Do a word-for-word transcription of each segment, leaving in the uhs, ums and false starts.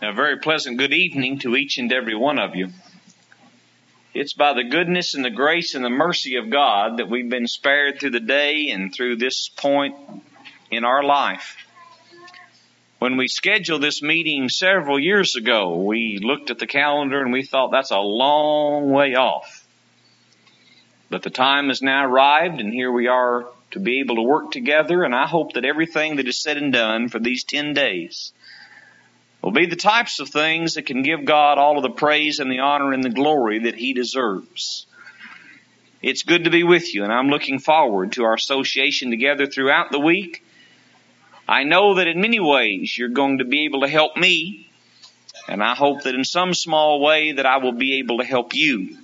A very pleasant good evening to each and every one of you. It's by the goodness and the grace and the mercy of God that we've been spared through the day and through this point in our life. When we scheduled this meeting several years ago, we looked at the calendar and we thought that's a long way off. But the time has now arrived, and here we are to be able to work together, and I hope that everything that is said and done for these ten days will be the types of things that can give God all of the praise and the honor and the glory that He deserves. It's good to be with you, and I'm looking forward to our association together throughout the week. I know that in many ways you're going to be able to help me, and I hope that in some small way that I will be able to help you.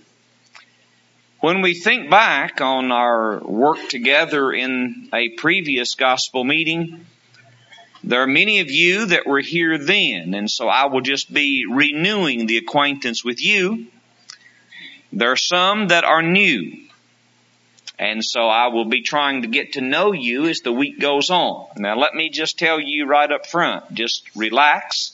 When we think back on our work together in a previous gospel meeting, there are many of you that were here then, and so I will just be renewing the acquaintance with you. There are some that are new, and so I will be trying to get to know you as the week goes on. Now let me just tell you right up front, just relax,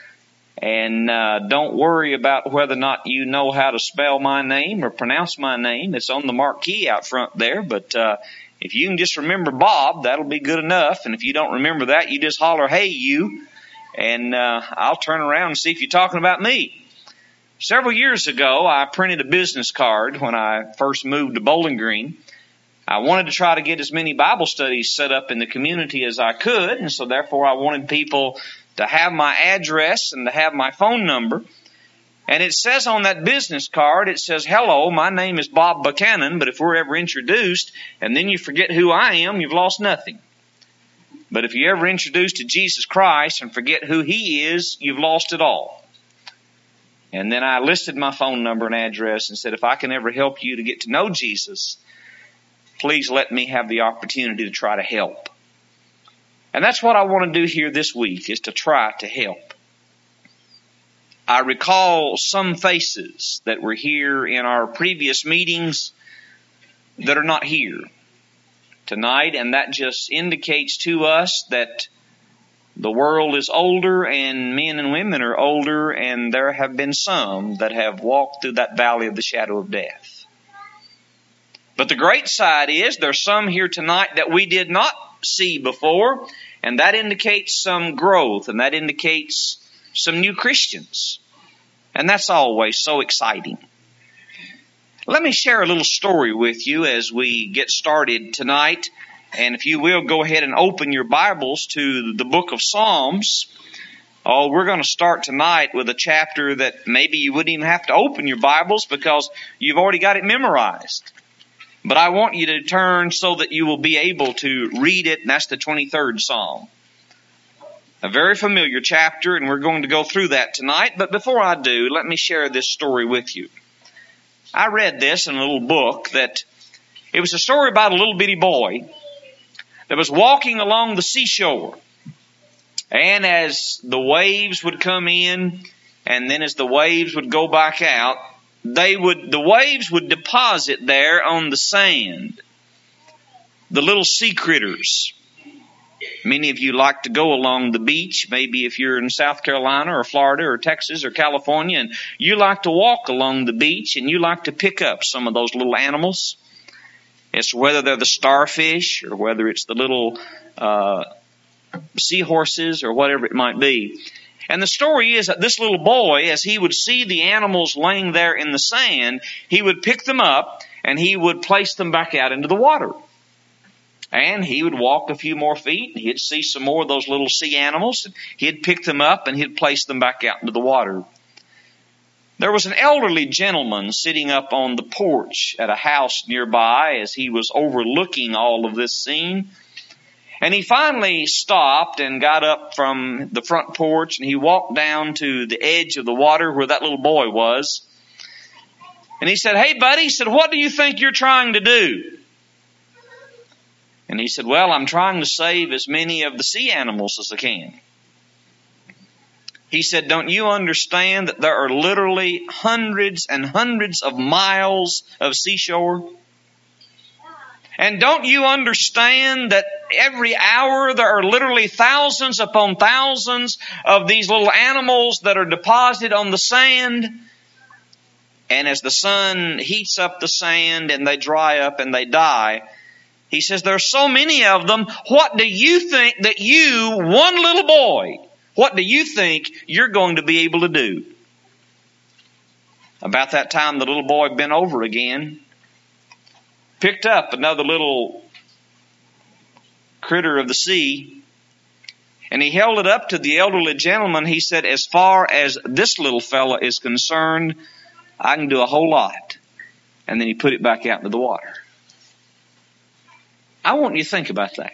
and uh, don't worry about whether or not you know how to spell my name or pronounce my name. It's on the marquee out front there, but uh if you can just remember Bob, that'll be good enough. And if you don't remember that, you just holler, "Hey, you," and uh, I'll turn around and see if you're talking about me. Several years ago, I printed a business card when I first moved to Bowling Green. I wanted to try to get as many Bible studies set up in the community as I could, and so therefore I wanted people to have my address and to have my phone number. And it says on that business card, it says, "Hello, my name is Bob Buchanan," but if we're ever introduced and then you forget who I am, you've lost nothing. But if you're ever introduced to Jesus Christ and forget who He is, you've lost it all. And then I listed my phone number and address and said, if I can ever help you to get to know Jesus, please let me have the opportunity to try to help. And that's what I want to do here this week, is to try to help. I recall some faces that were here in our previous meetings that are not here tonight, and that just indicates to us that the world is older and men and women are older, and there have been some that have walked through that valley of the shadow of death. But the great side is there's some here tonight that we did not see before, and that indicates some growth, and that indicates some new Christians. And that's always so exciting. Let me share a little story with you as we get started tonight. And if you will, go ahead and open your Bibles to the book of Psalms. Oh, we're going to start tonight with a chapter that maybe you wouldn't even have to open your Bibles because you've already got it memorized. But I want you to turn so that you will be able to read it, and that's the twenty-third Psalm. A very familiar chapter, and we're going to go through that tonight. But before I do, let me share this story with you. I read this in a little book that it was a story about a little bitty boy that was walking along the seashore. And as the waves would come in, and then as the waves would go back out, they would the waves would deposit there on the sand the little sea critters. Many of you like to go along the beach, maybe if you're in South Carolina or Florida or Texas or California, and you like to walk along the beach and you like to pick up some of those little animals. It's whether they're the starfish or whether it's the little uh, seahorses or whatever it might be. And the story is that this little boy, as he would see the animals laying there in the sand, he would pick them up and he would place them back out into the water. And he would walk a few more feet, and he'd see some more of those little sea animals, and he'd pick them up, and he'd place them back out into the water. There was an elderly gentleman sitting up on the porch at a house nearby as he was overlooking all of this scene. And he finally stopped and got up from the front porch, and he walked down to the edge of the water where that little boy was. And he said, "Hey, buddy," he said, "what do you think you're trying to do?" And he said, "Well, I'm trying to save as many of the sea animals as I can." He said, "Don't you understand that there are literally hundreds and hundreds of miles of seashore? And don't you understand that every hour there are literally thousands upon thousands of these little animals that are deposited on the sand. And as the sun heats up the sand and they dry up and they die, he says there are so many of them. What do you think that you, one little boy, what do you think you're going to be able to do? About that time, the little boy bent over again, picked up another little critter of the sea, and he held it up to the elderly gentleman. He said, as far as this little fella is concerned, I can do a whole lot. And then he put it back out into the water. I want you to think about that.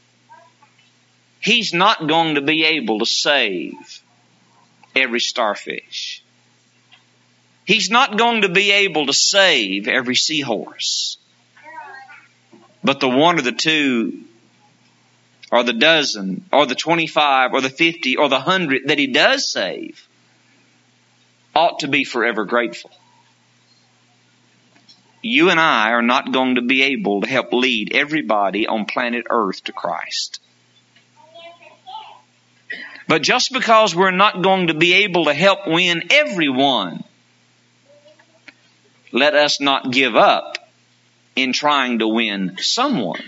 He's not going to be able to save every starfish. He's not going to be able to save every seahorse. But the one or the two, or the dozen, or the twenty-five, or the fifty, or the hundred that he does save ought to be forever grateful. You and I are not going to be able to help lead everybody on planet Earth to Christ. But just because we're not going to be able to help win everyone, let us not give up in trying to win someone.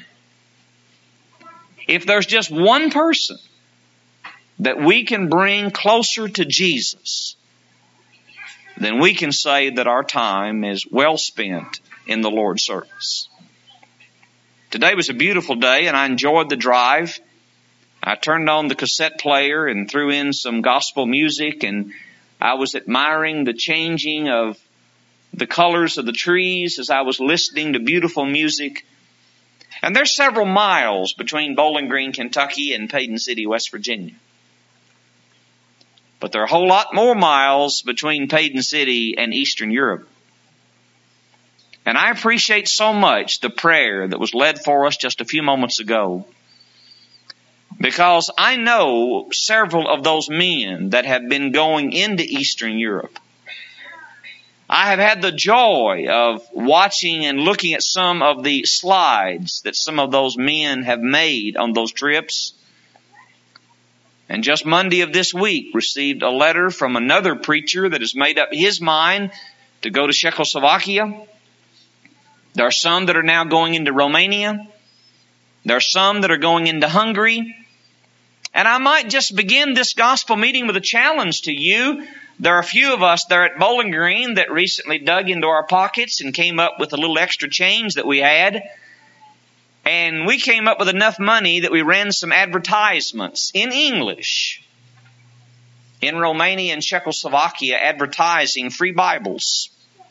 If there's just one person that we can bring closer to Jesus, then we can say that our time is well spent in the Lord's service. Today was a beautiful day and I enjoyed the drive. I turned on the cassette player and threw in some gospel music, and I was admiring the changing of the colors of the trees as I was listening to beautiful music. And there's several miles between Bowling Green, Kentucky and Paden City, West Virginia. But there are a whole lot more miles between Paden City and Eastern Europe. And I appreciate so much the prayer that was led for us just a few moments ago, because I know several of those men that have been going into Eastern Europe. I have had the joy of watching and looking at some of the slides that some of those men have made on those trips. And just Monday of this week received a letter from another preacher that has made up his mind to go to Czechoslovakia. There are some that are now going into Romania. There are some that are going into Hungary. And I might just begin this gospel meeting with a challenge to you. There are a few of us there at Bowling Green that recently dug into our pockets and came up with a little extra change that we had. And we came up with enough money that we ran some advertisements in English in Romania and Czechoslovakia, advertising free Bibles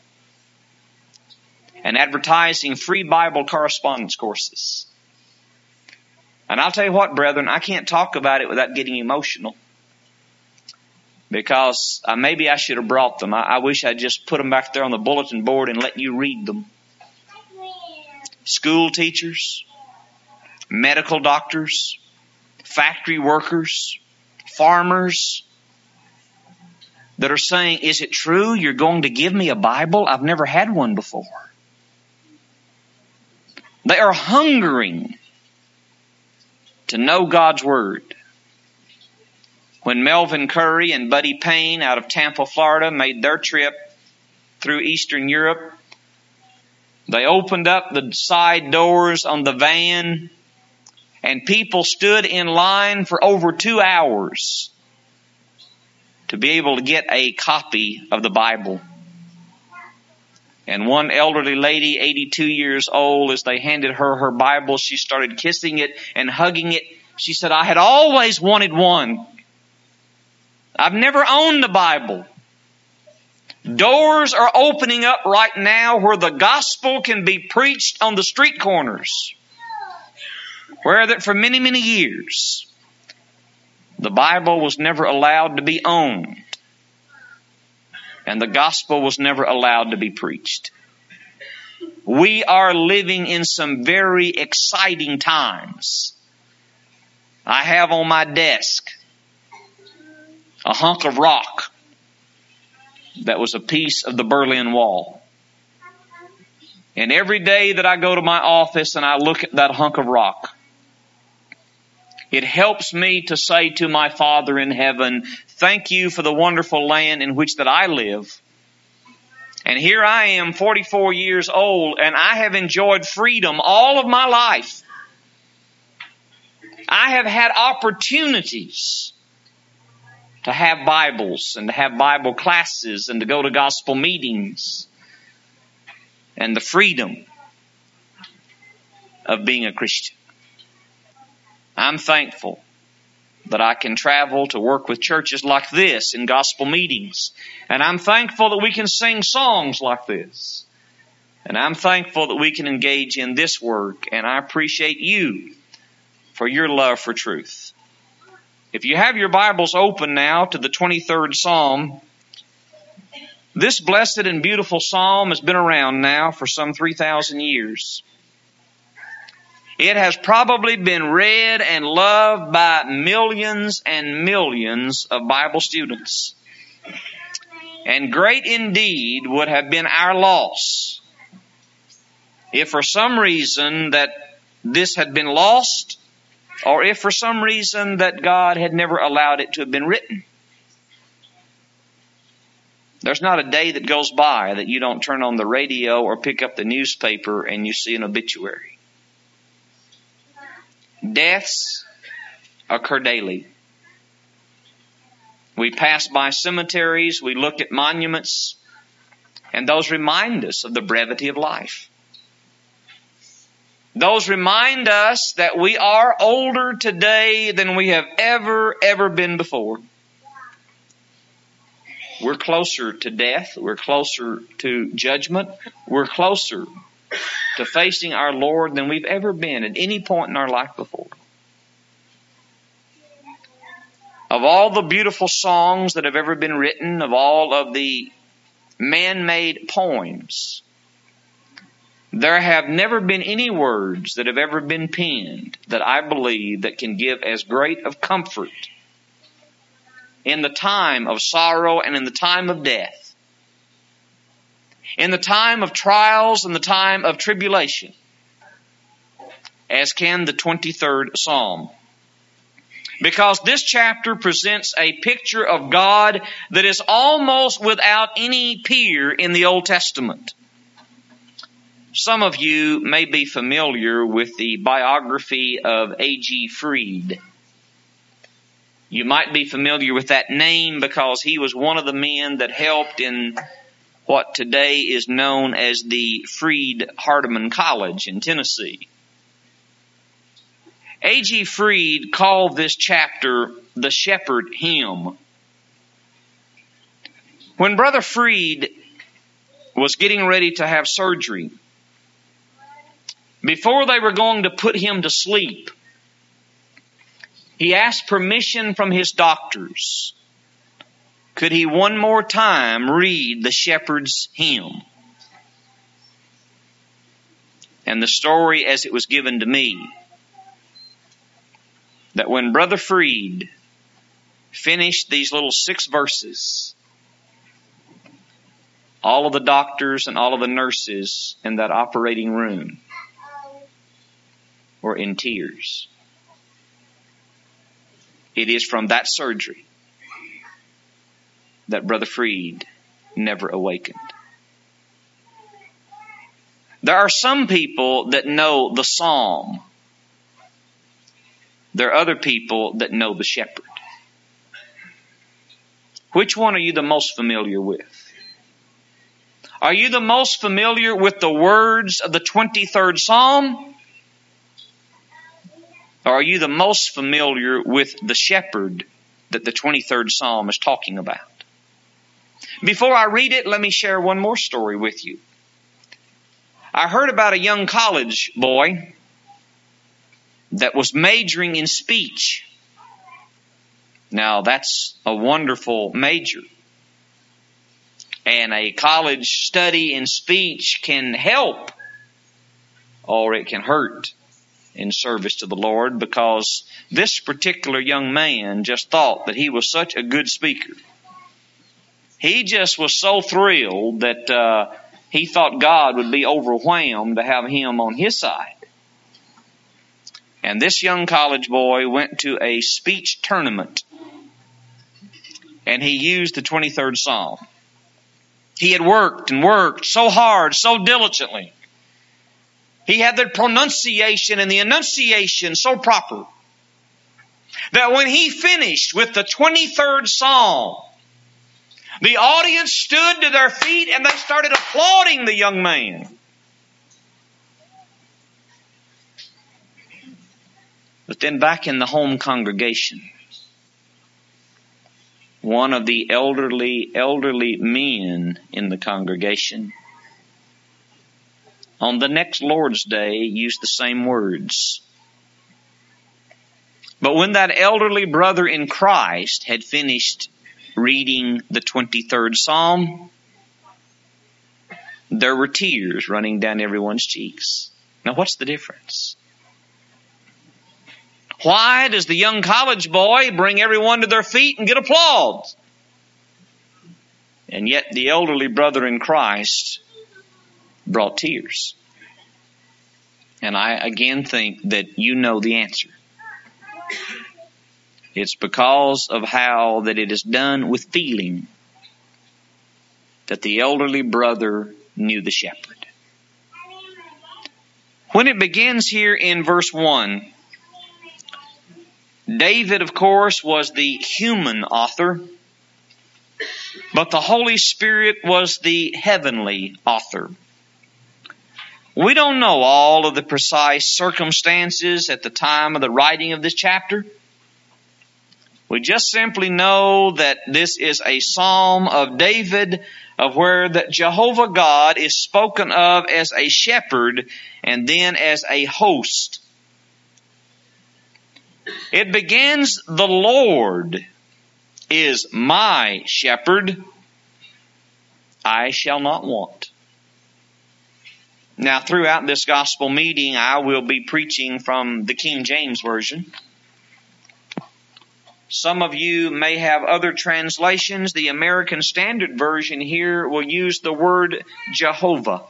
and advertising free Bible correspondence courses. And I'll tell you what, brethren, I can't talk about it without getting emotional, because uh, maybe I should have brought them. I, I wish I'd just put them back there on the bulletin board and let you read them. School teachers, medical doctors, factory workers, farmers that are saying, is it true you're going to give me a Bible? I've never had one before. They are hungering to know God's Word. When Melvin Curry and Buddy Payne out of Tampa, Florida made their trip through Eastern Europe, they opened up the side doors on the van and people stood in line for over two hours to be able to get a copy of the Bible. And one elderly lady, eighty-two years old, as they handed her her Bible, she started kissing it and hugging it. She said, I had always wanted one. I've never owned the Bible. Doors are opening up right now where the gospel can be preached on the street corners, where that for many, many years, the Bible was never allowed to be owned. And the gospel was never allowed to be preached. We are living in some very exciting times. I have on my desk a hunk of rock that was a piece of the Berlin Wall. And every day that I go to my office and I look at that hunk of rock, It helps me to say to my Father in heaven, thank you for the wonderful land in which that I live. And here I am, forty-four years old, and I have enjoyed freedom all of my life. I have had opportunities to have Bibles and to have Bible classes and to go to gospel meetings, and the freedom of being a Christian. I'm thankful that I can travel to work with churches like this in gospel meetings. And I'm thankful that we can sing songs like this. And I'm thankful that we can engage in this work. And I appreciate you for your love for truth. If you have your Bibles open now to the twenty-third Psalm, this blessed and beautiful psalm has been around now for some three thousand years. It has probably been read and loved by millions and millions of Bible students. And great indeed would have been our loss if for some reason that this had been lost, or if for some reason that God had never allowed it to have been written. There's not a day that goes by that you don't turn on the radio or pick up the newspaper and you see an obituary. Deaths occur daily. We pass by cemeteries, we look at monuments, and those remind us of the brevity of life. Those remind us that we are older today than we have ever, ever been before. We're closer to death. We're closer to judgment. We're closer to facing our Lord than we've ever been at any point in our life before. Of all the beautiful songs that have ever been written, of all of the man-made poems, there have never been any words that have ever been penned that I believe that can give as great of comfort in the time of sorrow and in the time of death, in the time of trials and the time of tribulation, as can the twenty-third Psalm. Because this chapter presents a picture of God that is almost without any peer in the Old Testament. Some of you may be familiar with the biography of A G Freed. You might be familiar with that name because he was one of the men that helped in what today is known as the Freed-Hardeman College in Tennessee. A G Freed called this chapter the Shepherd Hymn. When Brother Freed was getting ready to have surgery, before they were going to put him to sleep, he asked permission from his doctors. Could he one more time read the Shepherd's Hymn? And the story as it was given to me, that when Brother Freed finished these little six verses, all of the doctors and all of the nurses in that operating room were in tears. It is from that surgery that Brother Freed never awakened. There are some people that know the psalm. There are other people that know the shepherd. Which one are you the most familiar with? Are you the most familiar with the words of the twenty-third Psalm? Or are you the most familiar with the shepherd that the twenty-third Psalm is talking about? Before I read it, let me share one more story with you. I heard about a young college boy that was majoring in speech. Now, that's a wonderful major. And a college study in speech can help, or it can hurt in service to the Lord, because this particular young man just thought that he was such a good speaker. He just was so thrilled that uh, he thought God would be overwhelmed to have him on his side. And this young college boy went to a speech tournament, and he used the twenty-third Psalm. He had worked and worked so hard, so diligently. He had the pronunciation and the enunciation so proper that when he finished with the twenty-third Psalm, the audience stood to their feet and they started applauding the young man. But then back in the home congregation, one of the elderly, elderly men in the congregation on the next Lord's Day used the same words. But when that elderly brother in Christ had finished reading the twenty-third Psalm, there were tears running down everyone's cheeks. Now what's the difference? Why does the young college boy bring everyone to their feet and get applause? And yet the elderly brother in Christ brought tears. And I again think that you know the answer. It's because of how that it is done with feeling that the elderly brother knew the shepherd. When it begins here in verse one, David, of course, was the human author, but the Holy Spirit was the heavenly author. We don't know all of the precise circumstances at the time of the writing of this chapter. We just simply know that this is a psalm of David, of where that Jehovah God is spoken of as a shepherd and then as a host. It begins, the Lord is my shepherd, I shall not want. Now, throughout this gospel meeting, I will be preaching from the King James Version. Some of you may have other translations. The American Standard Version here will use the word Jehovah.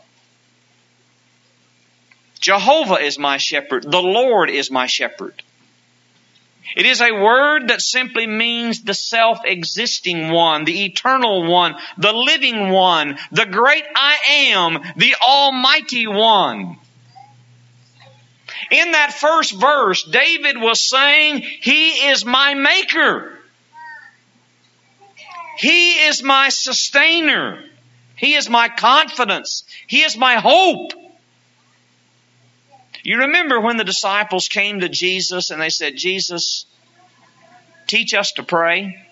Jehovah is my shepherd. The Lord is my shepherd. It is a word that simply means the self-existing one, the eternal one, the living one, the great I am, the almighty one. In that first verse, David was saying, He is my maker. He is my sustainer. He is my confidence. He is my hope. You remember when the disciples came to Jesus and they said, Jesus, teach us to pray.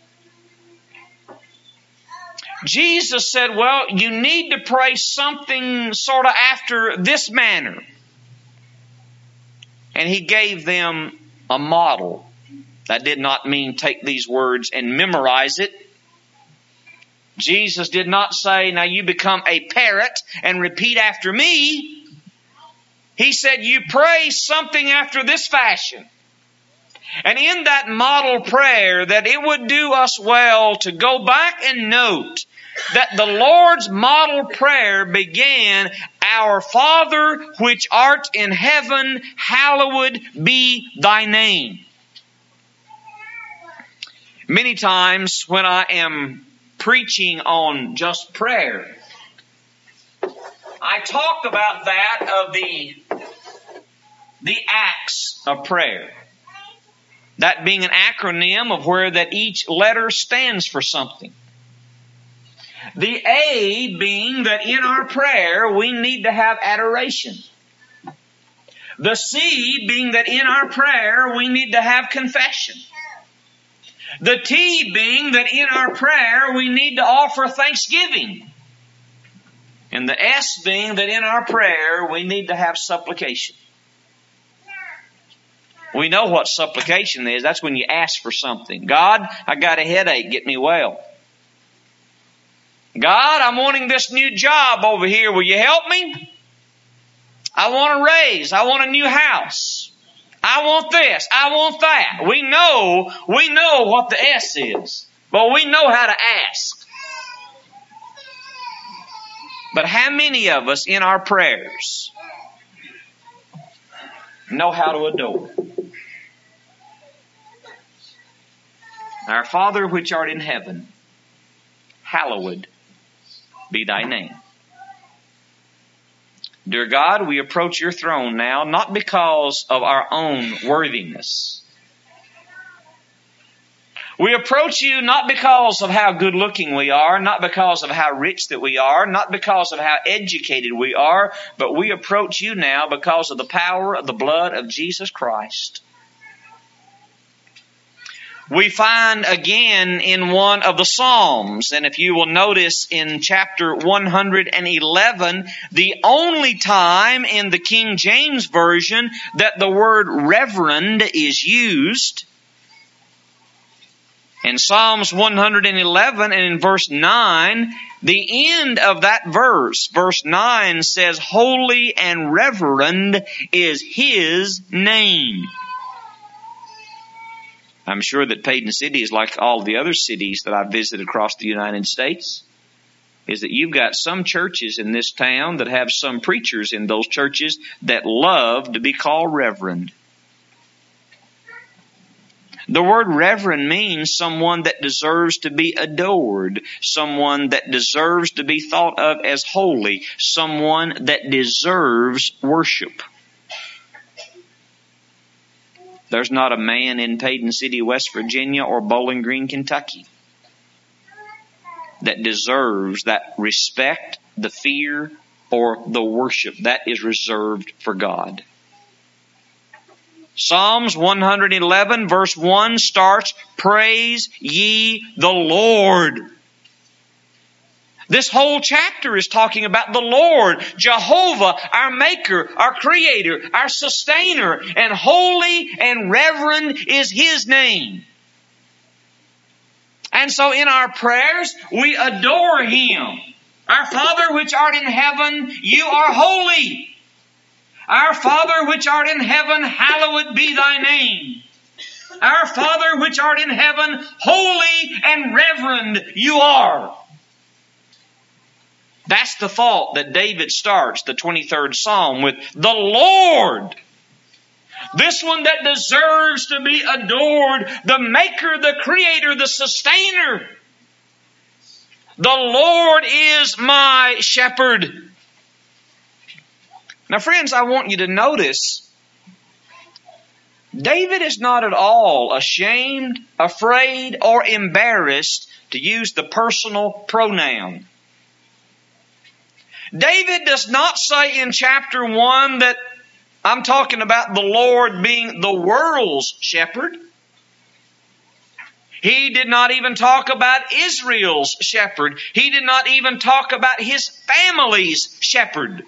Jesus said, well, you need to pray something sort of after this manner. And He gave them a model. That did not mean take these words and memorize it. Jesus did not say, now you become a parrot and repeat after me. He said, you pray something after this fashion. And in that model prayer, that it would do us well to go back and note that the Lord's model prayer began, Our Father which art in heaven, hallowed be thy name. Many times when I am preaching on just prayer, I talk about that of the, the acts of prayer. That being an acronym of where that each letter stands for something. The A being that in our prayer we need to have adoration. The C being that in our prayer we need to have confession. The T being that in our prayer we need to offer thanksgiving. And the S being that in our prayer we need to have supplication. We know what supplication is. That's when you ask for something. God, I got a headache. Get me well. God, I'm wanting this new job over here. Will you help me? I want a raise. I want a new house. I want this. I want that. We know, we know what the S is. But we know how to ask. But how many of us in our prayers know how to adore. Our Father which art in heaven, hallowed be thy name. Dear God, we approach your throne now, not because of our own worthiness. We approach you not because of how good looking we are, not because of how rich that we are, not because of how educated we are, but we approach you now because of the power of the blood of Jesus Christ. We find again in one of the Psalms, and if you will notice in chapter one hundred eleven, the only time in the King James Version that the word reverend is used. In Psalms one hundred eleven and in verse nine, the end of that verse, verse nine says, holy and reverend is His name. I'm sure that Paden City is like all the other cities that I've visited across the United States, is that you've got some churches in this town that have some preachers in those churches that love to be called reverend. The word reverend means someone that deserves to be adored, someone that deserves to be thought of as holy, someone that deserves worship. There's not a man in Paden City, West Virginia or Bowling Green, Kentucky that deserves that respect, the fear, or the worship. That is reserved for God. Psalms one hundred eleven verse one starts, praise ye the Lord. This whole chapter is talking about the Lord, Jehovah, our Maker, our Creator, our Sustainer, and holy and reverend is His name. And so in our prayers, we adore Him. Our Father which art in heaven, you are holy. Our Father which art in heaven, hallowed be thy name. Our Father which art in heaven, holy and reverend you are. That's the thought that David starts the twenty-third Psalm with. The Lord, this one that deserves to be adored, the Maker, the Creator, the Sustainer. The Lord is my shepherd. Now, friends, I want you to notice, David is not at all ashamed, afraid, or embarrassed to use the personal pronoun. David does not say in chapter one that I'm talking about the Lord being the world's shepherd. He did not even talk about Israel's shepherd. He did not even talk about his family's shepherd.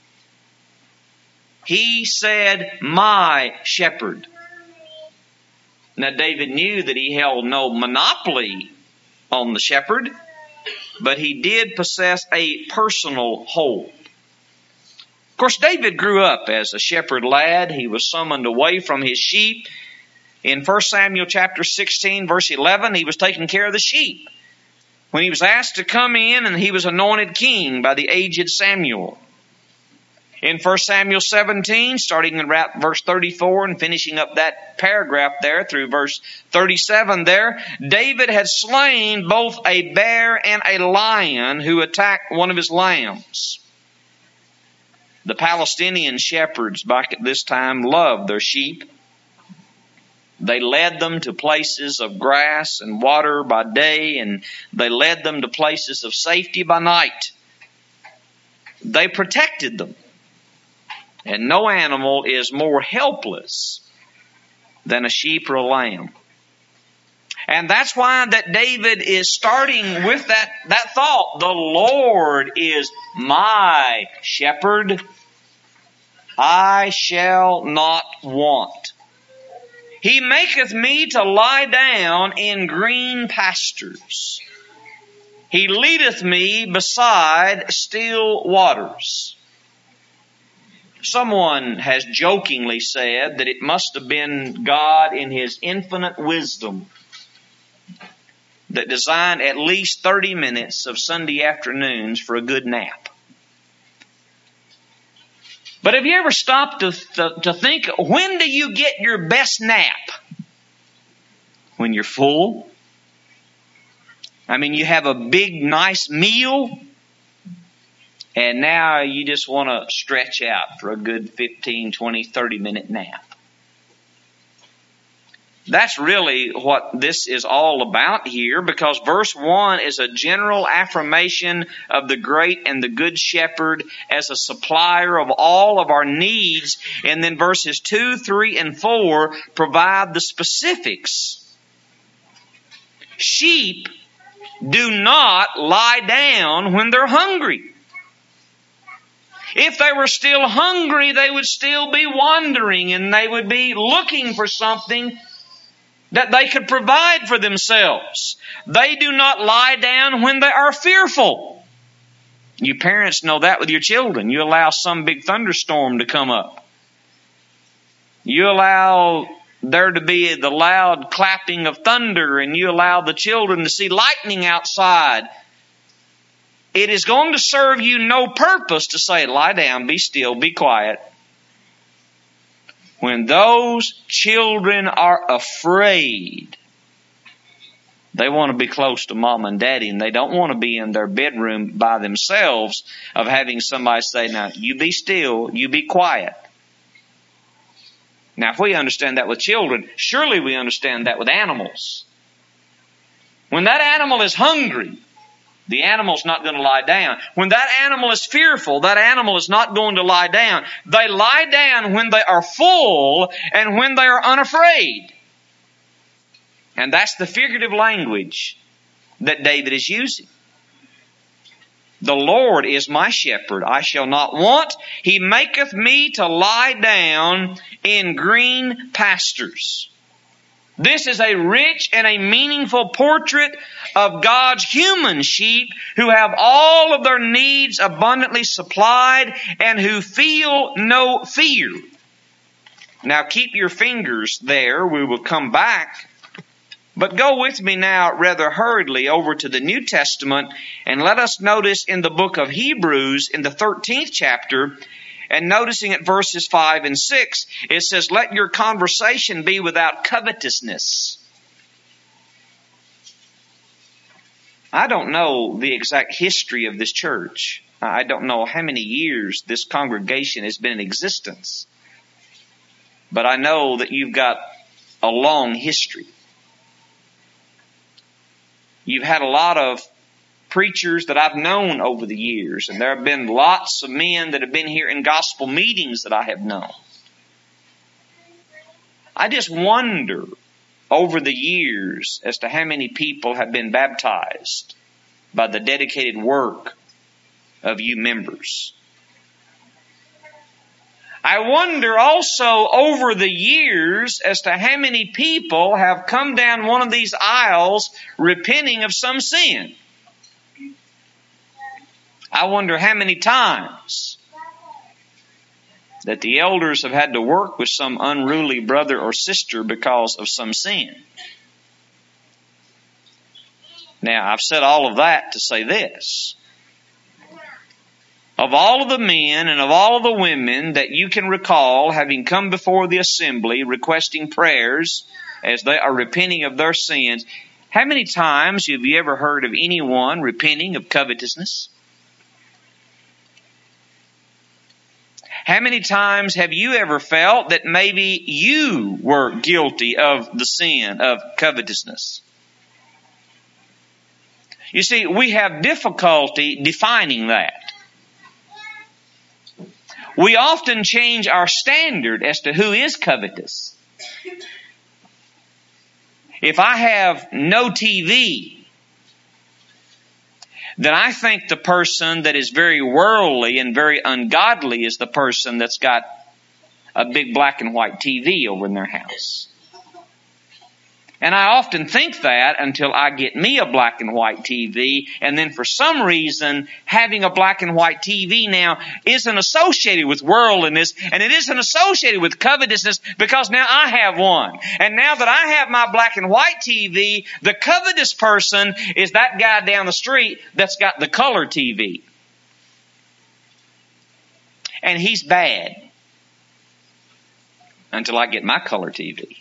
He said, my shepherd. Now, David knew that he held no monopoly on the shepherd, but he did possess a personal hold. Of course, David grew up as a shepherd lad. He was summoned away from his sheep. In First Samuel chapter sixteen, verse eleven, he was taking care of the sheep when he was asked to come in, and he was anointed king by the aged Samuel. In First Samuel seventeen, starting in verse thirty-four and finishing up that paragraph there through verse thirty-seven there, David had slain both a bear and a lion who attacked one of his lambs. The Palestinian shepherds back at this time loved their sheep. They led them to places of grass and water by day, and they led them to places of safety by night. They protected them. And no animal is more helpless than a sheep or a lamb. And that's why that David is starting with that, that thought. The Lord is my shepherd. I shall not want. He maketh me to lie down in green pastures. He leadeth me beside still waters. Someone has jokingly said that it must have been God in His infinite wisdom that designed at least thirty minutes of Sunday afternoons for a good nap. But have you ever stopped to, to, to think, when do you get your best nap? When you're full? I mean, you have a big, nice meal, and now you just want to stretch out for a good fifteen, twenty, thirty minute nap. That's really what this is all about here, because verse one is a general affirmation of the great and the good shepherd as a supplier of all of our needs. And then verses two, three, and four provide the specifics. Sheep do not lie down when they're hungry. If they were still hungry, they would still be wandering and they would be looking for something that they could provide for themselves. They do not lie down when they are fearful. You parents know that with your children. You allow some big thunderstorm to come up. You allow there to be the loud clapping of thunder, and you allow the children to see lightning outside. It is going to serve you no purpose to say, lie down, be still, be quiet. When those children are afraid, they want to be close to mom and daddy, and they don't want to be in their bedroom by themselves of having somebody say, now, you be still, you be quiet. Now, if we understand that with children, surely we understand that with animals. When that animal is hungry, the animal's not going to lie down. When that animal is fearful, that animal is not going to lie down. They lie down when they are full and when they are unafraid. And that's the figurative language that David is using. The Lord is my shepherd, I shall not want. He maketh me to lie down in green pastures. This is a rich and a meaningful portrait of God's human sheep who have all of their needs abundantly supplied and who feel no fear. Now keep your fingers there. We will come back. But go with me now rather hurriedly over to the New Testament, and let us notice in the book of Hebrews in the thirteenth chapter, and noticing at verses five and six, it says, let your conversation be without covetousness. I don't know the exact history of this church. I don't know how many years this congregation has been in existence. But I know that you've got a long history. You've had a lot of preachers that I've known over the years, and there have been lots of men that have been here in gospel meetings that I have known. I just wonder over the years as to how many people have been baptized by the dedicated work of you members. I wonder also over the years as to how many people have come down one of these aisles repenting of some sin. I wonder how many times that the elders have had to work with some unruly brother or sister because of some sin. Now, I've said all of that to say this. Of all of the men and of all of the women that you can recall having come before the assembly requesting prayers as they are repenting of their sins, how many times have you ever heard of anyone repenting of covetousness? How many times have you ever felt that maybe you were guilty of the sin of covetousness? You see, we have difficulty defining that. We often change our standard as to who is covetous. If I have no T V, then I think the person that is very worldly and very ungodly is the person that's got a big black and white T V over in their house. And I often think that until I get me a black and white T V, and then for some reason having a black and white T V now isn't associated with worldliness, and it isn't associated with covetousness because now I have one. And now that I have my black and white T V, the covetous person is that guy down the street that's got the color T V. and he's bad until I get my color T V.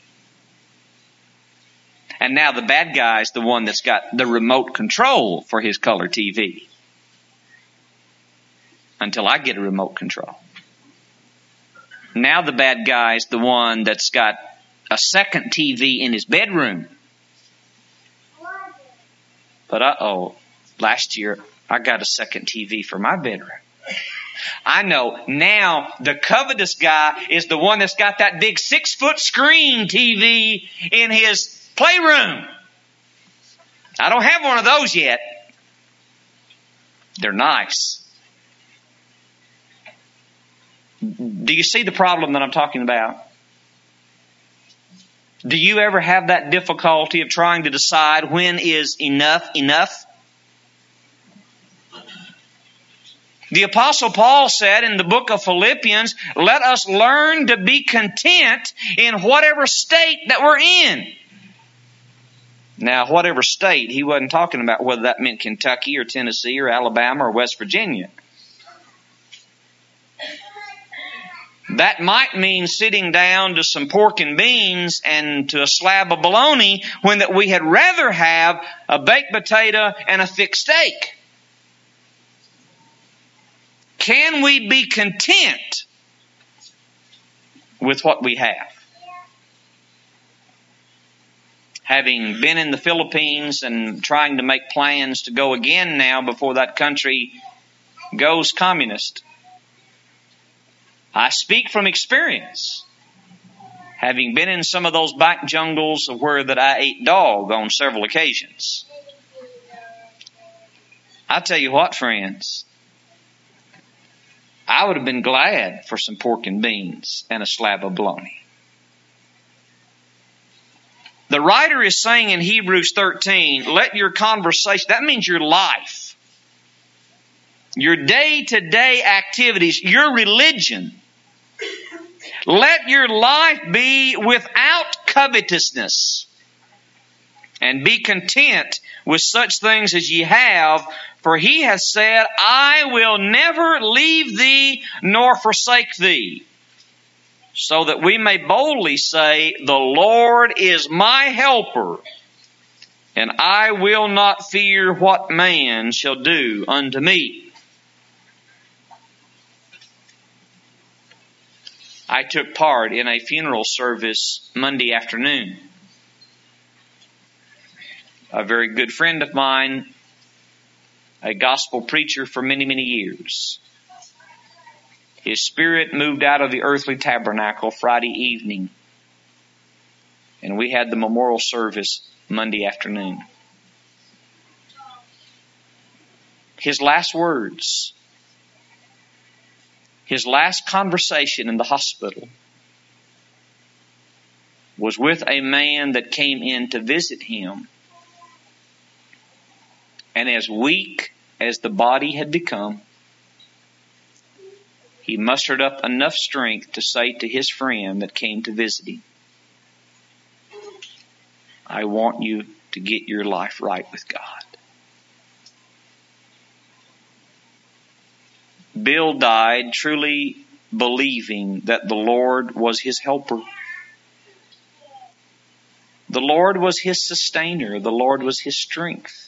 And now the bad guy's the one that's got the remote control for his color T V. Until I get a remote control. Now the bad guy's the one that's got a second T V in his bedroom. But uh-oh, last year I got a second T V for my bedroom. I know now the covetous guy is the one that's got that big six-foot screen T V in his playroom. I don't have one of those yet. They're nice. Do you see the problem that I'm talking about? Do you ever have that difficulty of trying to decide when is enough enough? The Apostle Paul said in the book of Philippians, let us learn to be content in whatever state that we're in. Now, whatever state, he wasn't talking about whether that meant Kentucky or Tennessee or Alabama or West Virginia. That might mean sitting down to some pork and beans and to a slab of bologna when that we had rather have a baked potato and a thick steak. Can we be content with what we have? Having been in the Philippines and trying to make plans to go again now before that country goes communist, I speak from experience, having been in some of those back jungles of where that I ate dog on several occasions. I tell you what, friends, I would have been glad for some pork and beans and a slab of bologna. The writer is saying in Hebrews thirteen, let your conversation, that means your life, your day-to-day activities, your religion, let your life be without covetousness, and be content with such things as ye have, for he has said, I will never leave thee nor forsake thee. So that we may boldly say, the Lord is my helper, and I will not fear what man shall do unto me. I took part in a funeral service Monday afternoon. A very good friend of mine, a gospel preacher for many, many years. His spirit moved out of the earthly tabernacle Friday evening, and we had the memorial service Monday afternoon. His last words, his last conversation in the hospital was with a man that came in to visit him. And as weak as the body had become, he mustered up enough strength to say to his friend that came to visit him, I want you to get your life right with God. Bill died truly believing that the Lord was his helper. The Lord was his sustainer. The Lord was his strength.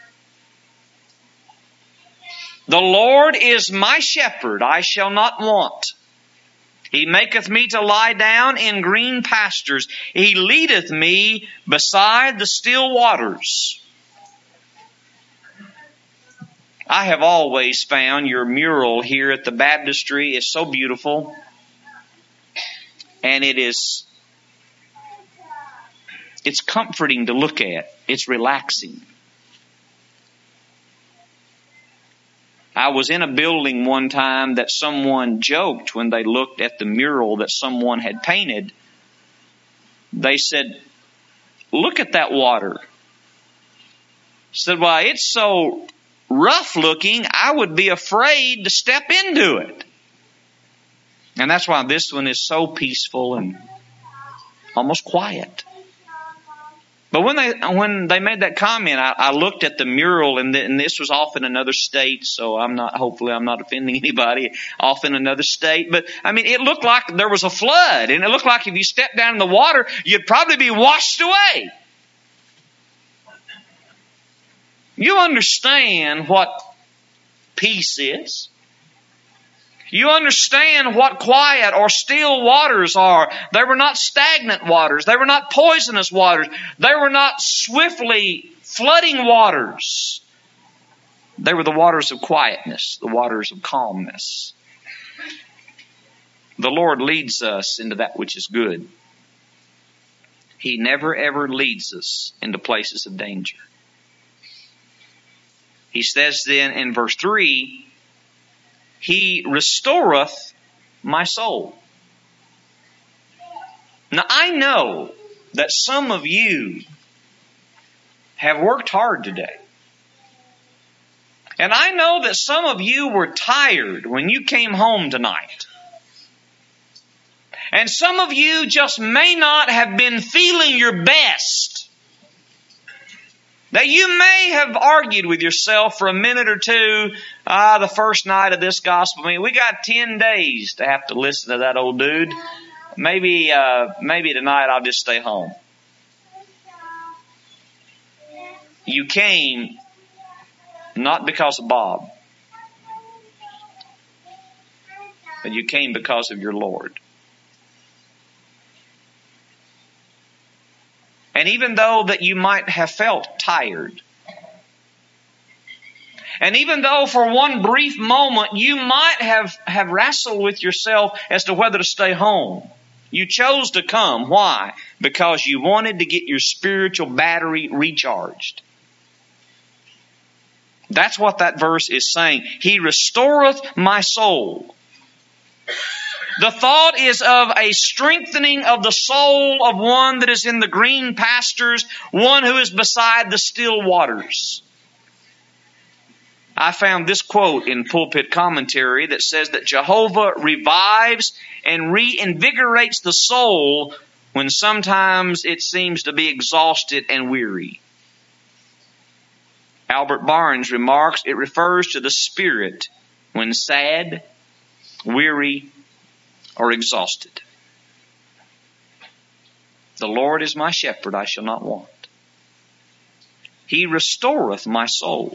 The Lord is my shepherd, I shall not want. He maketh me to lie down in green pastures. He leadeth me beside the still waters. I have always found your mural here at the baptistry is so beautiful. And it is, it's comforting to look at. It's relaxing. I was in a building one time that someone joked when they looked at the mural that someone had painted. They said, look at that water. I said, well, it's so rough looking, I would be afraid to step into it. And that's why this one is so peaceful and almost quiet. But when they when they made that comment, I, I looked at the mural, and, the, and this was off in another state, so I'm not. Hopefully, I'm not offending anybody. Off in another state, but I mean, it looked like there was a flood, and it looked like if you stepped down in the water, you'd probably be washed away. You understand what peace is. You understand what quiet or still waters are. They were not stagnant waters. They were not poisonous waters. They were not swiftly flooding waters. They were the waters of quietness, the waters of calmness. The Lord leads us into that which is good. He never ever leads us into places of danger. He says then in verse three, He restoreth my soul. Now I know that some of you have worked hard today. And I know that some of you were tired when you came home tonight. And some of you just may not have been feeling your best. That you may have argued with yourself for a minute or two, ah, the first night of this gospel meeting. We got ten days to have to listen to that old dude. Maybe, uh, maybe tonight I'll just stay home. You came not because of Bob, but you came because of your Lord. And even though that you might have felt tired, and even though for one brief moment you might have, have wrestled with yourself as to whether to stay home, you chose to come. Why? Because you wanted to get your spiritual battery recharged. That's what that verse is saying. He restoreth my soul. The thought is of a strengthening of the soul of one that is in the green pastures, one who is beside the still waters. I found this quote in Pulpit Commentary that says that Jehovah revives and reinvigorates the soul when sometimes it seems to be exhausted and weary. Albert Barnes remarks it refers to the spirit when sad, weary, or exhausted. The Lord is my shepherd, I shall not want. He restoreth my soul.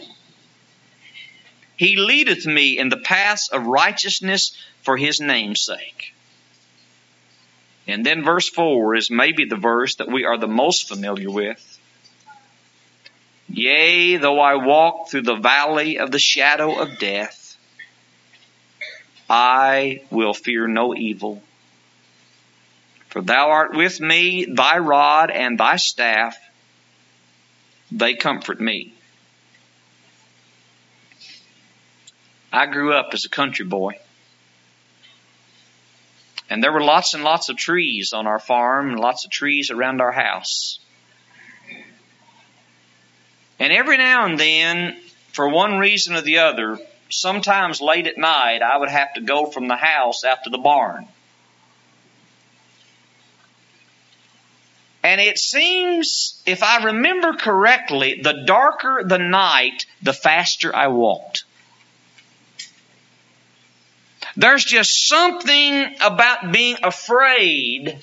He leadeth me in the paths of righteousness for His name's sake. And then verse four is maybe the verse that we are the most familiar with. Yea, though I walk through the valley of the shadow of death, I will fear no evil. For thou art with me, thy rod and thy staff, they comfort me. I grew up as a country boy. And there were lots and lots of trees on our farm and lots of trees around our house. And every now and then, for one reason or the other, sometimes late at night, I would have to go from the house out to the barn. And it seems, if I remember correctly, the darker the night, the faster I walked. There's just something about being afraid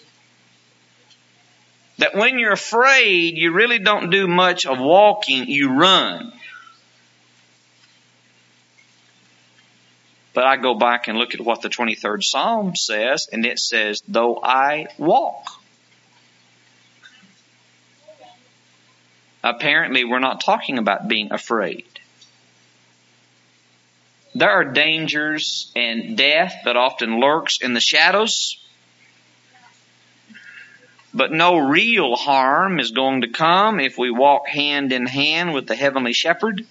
that when you're afraid, you really don't do much of walking, you run. But I go back and look at what the twenty-third Psalm says, and it says, though I walk. Apparently, we're not talking about being afraid. There are dangers and death that often lurks in the shadows. But no real harm is going to come if we walk hand in hand with the Heavenly Shepherd.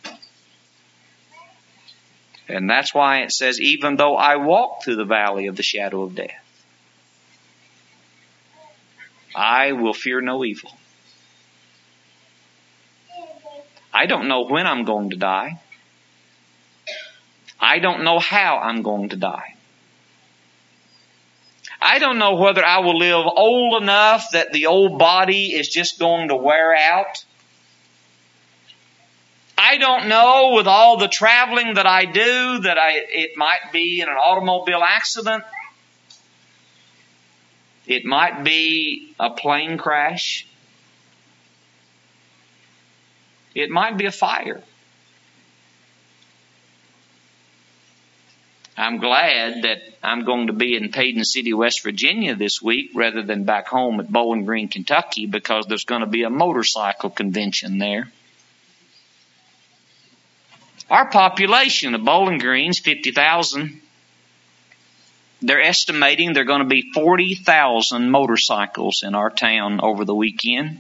And that's why it says, even though I walk through the valley of the shadow of death, I will fear no evil. I don't know when I'm going to die. I don't know how I'm going to die. I don't know whether I will live old enough that the old body is just going to wear out. I don't know, with all the traveling that I do, that I it might be in an automobile accident. It might be a plane crash. It might be a fire. I'm glad that I'm going to be in Paden City, West Virginia this week rather than back home at Bowling Green, Kentucky, because there's going to be a motorcycle convention there. Our population of Bowling Green's fifty thousand. They're estimating there are going to be forty thousand motorcycles in our town over the weekend.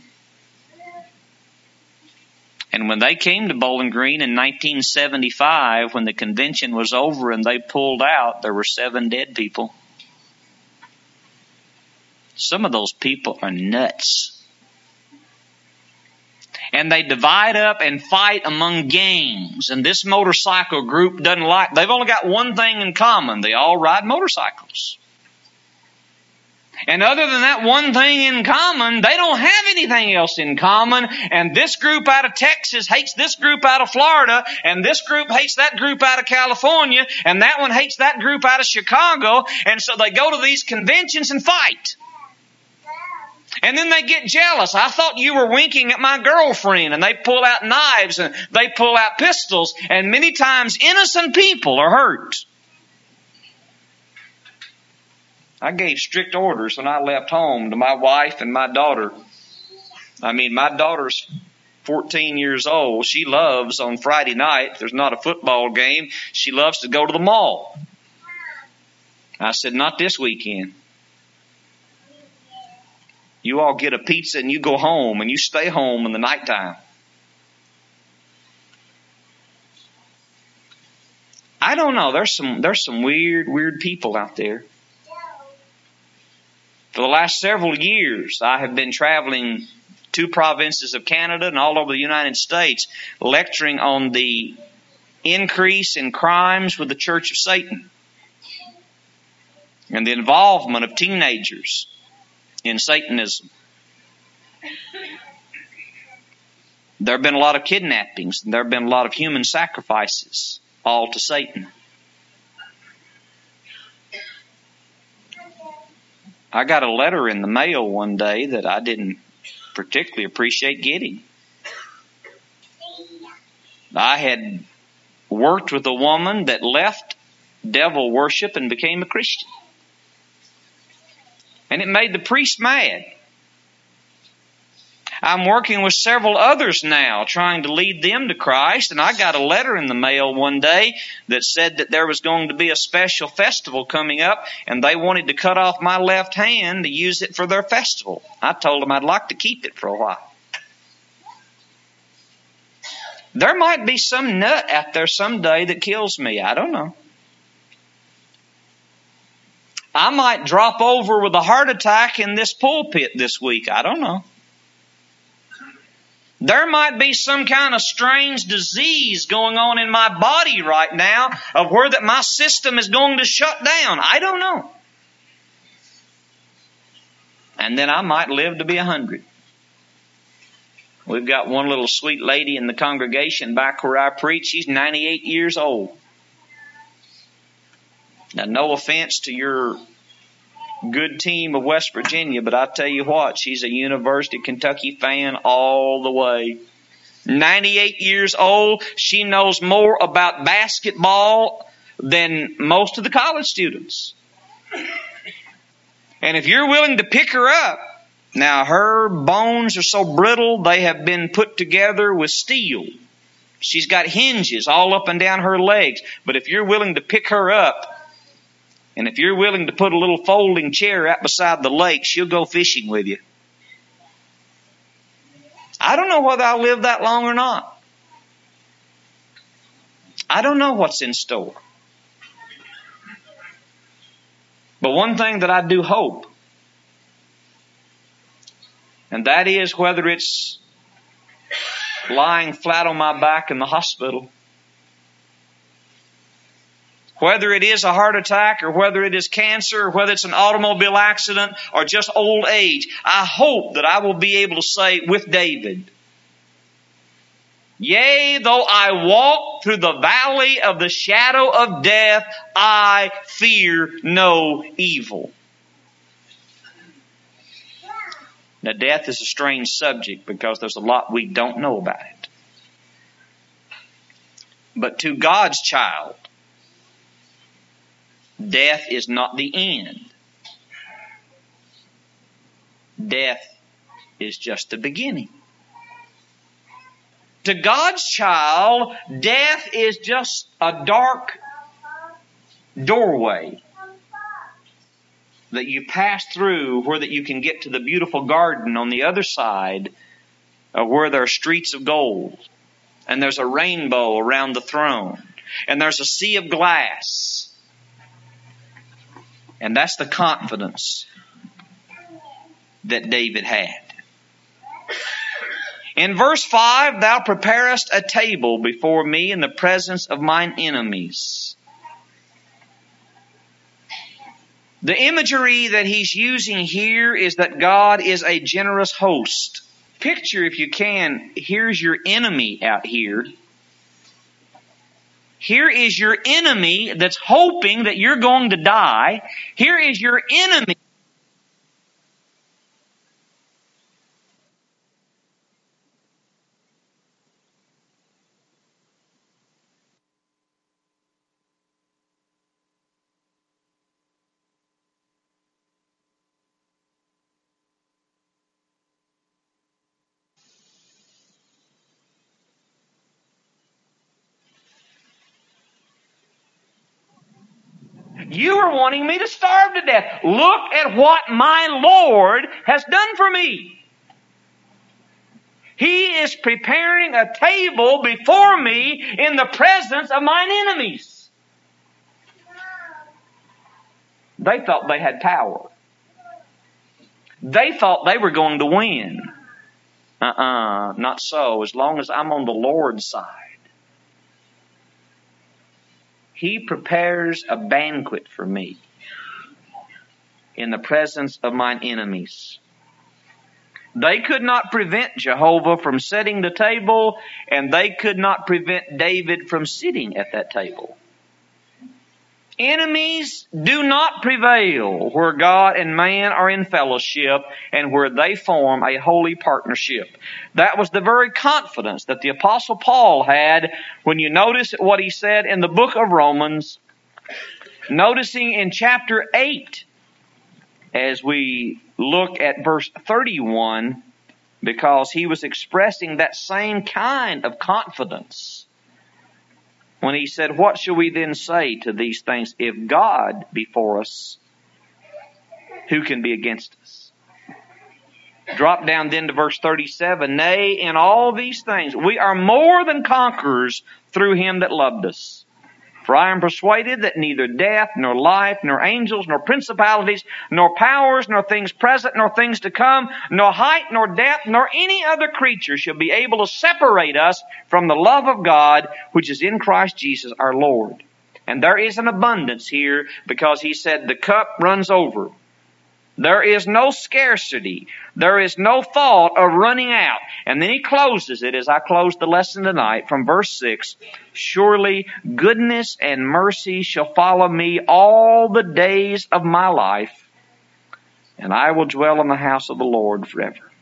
And when they came to Bowling Green in nineteen seventy-five, when the convention was over and they pulled out, there were seven dead people. Some of those people are nuts. And they divide up and fight among gangs. And this motorcycle group doesn't like, they've only got one thing in common. They all ride motorcycles. And other than that one thing in common, they don't have anything else in common. And this group out of Texas hates this group out of Florida. And this group hates that group out of California. And that one hates that group out of Chicago. And so they go to these conventions and fight. And then they get jealous. I thought you were winking at my girlfriend. And they pull out knives and they pull out pistols. And many times innocent people are hurt. I gave strict orders when I left home to my wife and my daughter. I mean, my daughter's fourteen years old. She loves on Friday night, if there's not a football game, she loves to go to the mall. I said, not this weekend. You all get a pizza and you go home and you stay home in the nighttime. I don't know. There's some, there's some weird, weird people out there. For the last several years, I have been traveling two provinces of Canada and all over the United States, lecturing on the increase in crimes with the Church of Satan and the involvement of teenagers in Satanism. There have been a lot of kidnappings, and there have been a lot of human sacrifices, all to Satan. I got a letter in the mail one day that I didn't particularly appreciate getting. I had worked with a woman that left devil worship and became a Christian. And it made the priest mad. I'm working with several others now, trying to lead them to Christ. And I got a letter in the mail one day that said that there was going to be a special festival coming up, and they wanted to cut off my left hand to use it for their festival. I told them I'd like to keep it for a while. There might be some nut out there someday that kills me. I don't know. I might drop over with a heart attack in this pulpit this week. I don't know. There might be some kind of strange disease going on in my body right now of where that my system is going to shut down. I don't know. And then I might live to be a hundred. We've got one little sweet lady in the congregation back where I preach. She's ninety-eight years old. Now, no offense to your good team of West Virginia, but I tell you what, she's a University of Kentucky fan all the way. ninety-eight years old. She knows more about basketball than most of the college students. And if you're willing to pick her up, now her bones are so brittle, they have been put together with steel. She's got hinges all up and down her legs. But if you're willing to pick her up, and if you're willing to put a little folding chair out beside the lake, she'll go fishing with you. I don't know whether I'll live that long or not. I don't know what's in store. But one thing that I do hope, and that is whether it's lying flat on my back in the hospital, Whether it is a heart attack or whether it is cancer or whether it's an automobile accident or just old age, I hope that I will be able to say with David, yea, though I walk through the valley of the shadow of death, I fear no evil. Now, death is a strange subject because there's a lot we don't know about it. But to God's child, death is not the end. Death is just the beginning. To God's child, death is just a dark doorway that you pass through where that you can get to the beautiful garden on the other side of where there are streets of gold. And there's a rainbow around the throne. And there's a sea of glass. And that's the confidence that David had. In verse five, thou preparest a table before me in the presence of mine enemies. The imagery that he's using here is that God is a generous host. Picture, if you can, here's your enemy out here. Here is your enemy that's hoping that you're going to die. Here is your enemy. You are wanting me to starve to death. Look at what my Lord has done for me. He is preparing a table before me in the presence of mine enemies. They thought they had power. They thought they were going to win. Uh-uh, not so. As long as I'm on the Lord's side. He prepares a banquet for me in the presence of mine enemies. They could not prevent Jehovah from setting the table, and they could not prevent David from sitting at that table. Enemies do not prevail where God and man are in fellowship and where they form a holy partnership. That was the very confidence that the Apostle Paul had when you notice what he said in the book of Romans, noticing in chapter eight, as we look at verse thirty-one, because he was expressing that same kind of confidence. When he said, what shall we then say to these things? If God be for us, who can be against us? Drop down then to verse thirty-seven. Nay, in all these things, we are more than conquerors through him that loved us. For I am persuaded that neither death, nor life, nor angels, nor principalities, nor powers, nor things present, nor things to come, nor height, nor depth, nor any other creature shall be able to separate us from the love of God, which is in Christ Jesus our Lord. And there is an abundance here because he said the cup runs over. There is no scarcity. There is no thought of running out. And then he closes it as I close the lesson tonight from verse six. Surely goodness and mercy shall follow me all the days of my life, and I will dwell in the house of the Lord forever.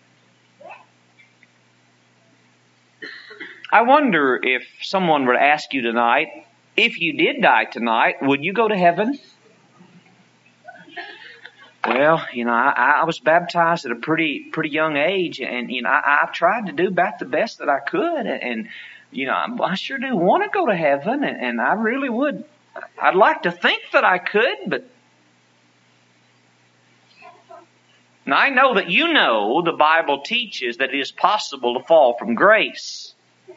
I wonder if someone were to ask you tonight, if you did die tonight, would you go to heaven? Well, you know, I, I was baptized at a pretty pretty young age, and, you know, I, I tried to do about the best that I could, and, and you know, I, I sure do want to go to heaven, and, and I really would. I'd like to think that I could, but now I know that you know the Bible teaches that it is possible to fall from grace.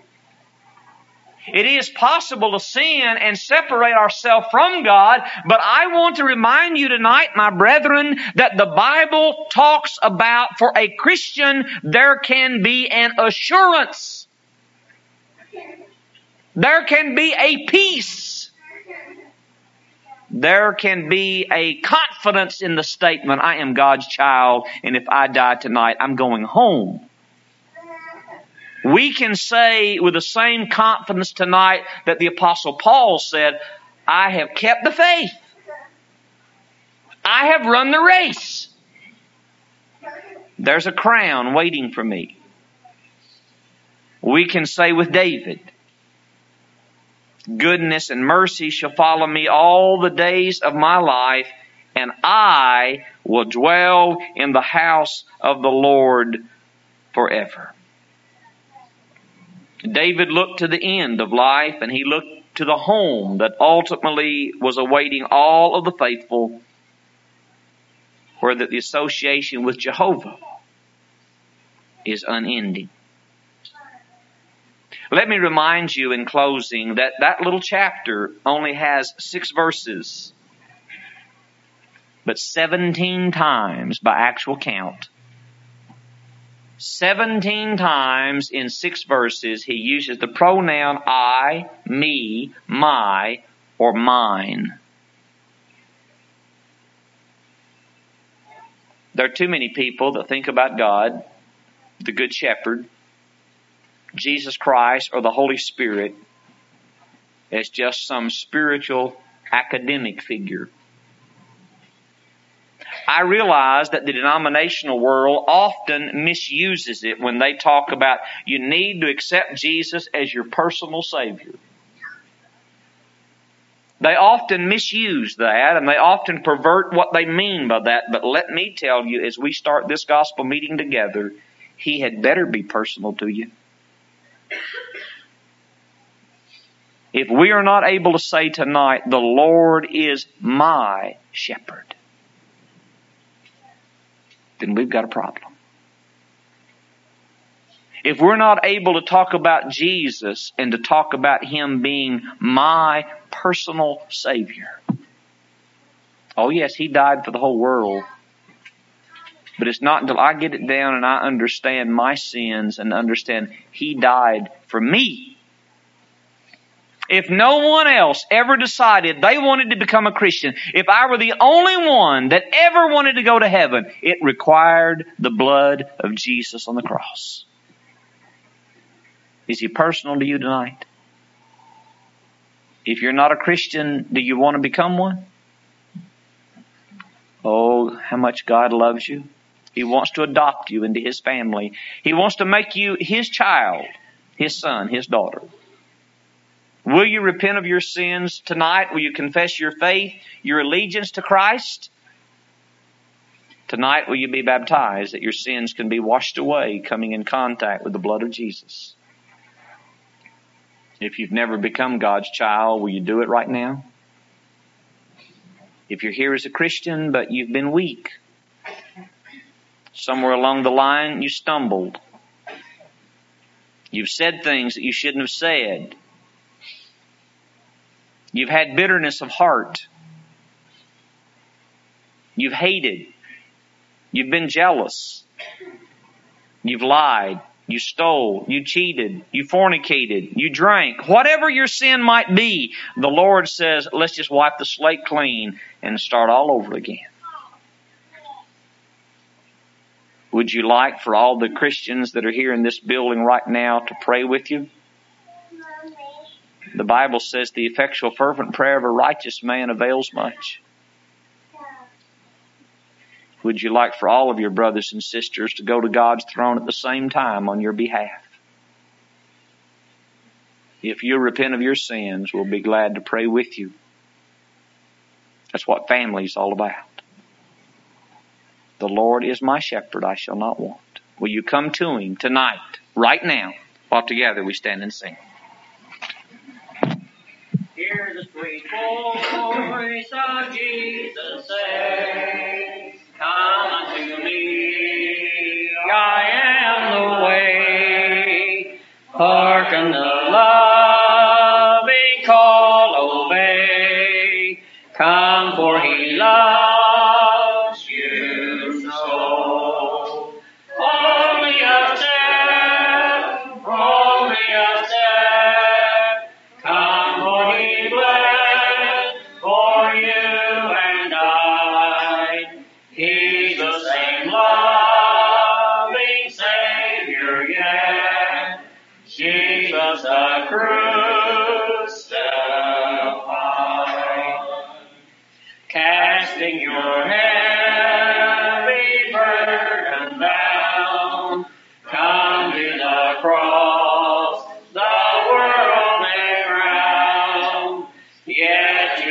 It is possible to sin and separate ourselves from God, but I want to remind you tonight, my brethren, that the Bible talks about for a Christian there can be an assurance. There can be a peace. There can be a confidence in the statement, I am God's child, and if I die tonight, I'm going home. We can say with the same confidence tonight that the Apostle Paul said, I have kept the faith. I have run the race. There's a crown waiting for me. We can say with David, goodness and mercy shall follow me all the days of my life, and I will dwell in the house of the Lord forever. David looked to the end of life, and he looked to the home that ultimately was awaiting all of the faithful, where the association with Jehovah is unending. Let me remind you in closing that that little chapter only has six verses, but seventeen times by actual count, seventeen times in six verses he uses the pronoun I, me, my, or mine. There are too many people that think about God, the Good Shepherd, Jesus Christ, or the Holy Spirit as just some spiritual academic figure. I realize that the denominational world often misuses it when they talk about you need to accept Jesus as your personal Savior. They often misuse that, and they often pervert what they mean by that. But let me tell you, as we start this gospel meeting together, He had better be personal to you. If we are not able to say tonight, the Lord is my shepherd, then we've got a problem. If we're not able to talk about Jesus and to talk about Him being my personal Savior. Oh yes, He died for the whole world. But it's not until I get it down and I understand my sins and understand He died for me. If no one else ever decided they wanted to become a Christian, if I were the only one that ever wanted to go to heaven, it required the blood of Jesus on the cross. Is He personal to you tonight? If you're not a Christian, do you want to become one? Oh, how much God loves you. He wants to adopt you into His family. He wants to make you His child, His son, His daughter. Will you repent of your sins tonight? Will you confess your faith, your allegiance to Christ? Tonight, will you be baptized that your sins can be washed away, coming in contact with the blood of Jesus? If you've never become God's child, will you do it right now? If you're here as a Christian, but you've been weak, somewhere along the line you stumbled, you've said things that you shouldn't have said, you've had bitterness of heart, you've hated, you've been jealous, you've lied, you stole, you cheated, you fornicated, you drank. Whatever your sin might be, the Lord says, let's just wipe the slate clean and start all over again. Would you like for all the Christians that are here in this building right now to pray with you? The Bible says the effectual fervent prayer of a righteous man avails much. Would you like for all of your brothers and sisters to go to God's throne at the same time on your behalf? If you repent of your sins, we'll be glad to pray with you. That's what family is all about. The Lord is my shepherd, I shall not want. Will you come to Him tonight, right now, while together we stand and sing? Hear the sweet voice of Jesus say, come unto me, I am the way. Hearken the loving call, obey. Come, for He loves you so. Only a step, only a step. Come, for He bled for you.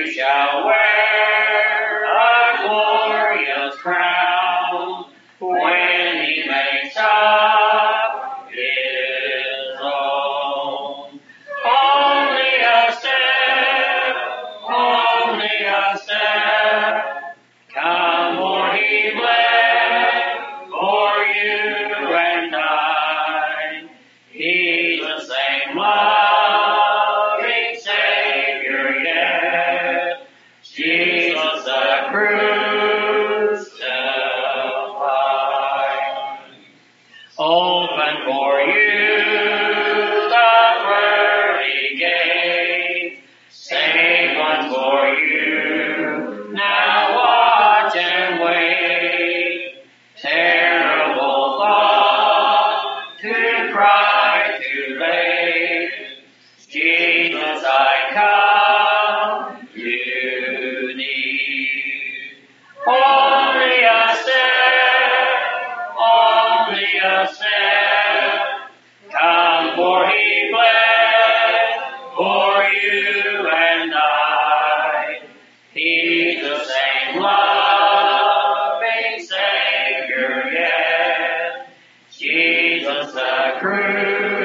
you shall wear a glorious crown when he makes up his own. Only a step, only a step, come for he bled for you and I. He's the same loving Savior yet, Jesus the crucified. Open for you the pearly gate, saved ones for you, now watch and wait. Terrible thought to cry too late, Jesus I come you need. Only a step, only a step, come for he bled for you and I. He's the same loving Savior yet, Jesus the crucified.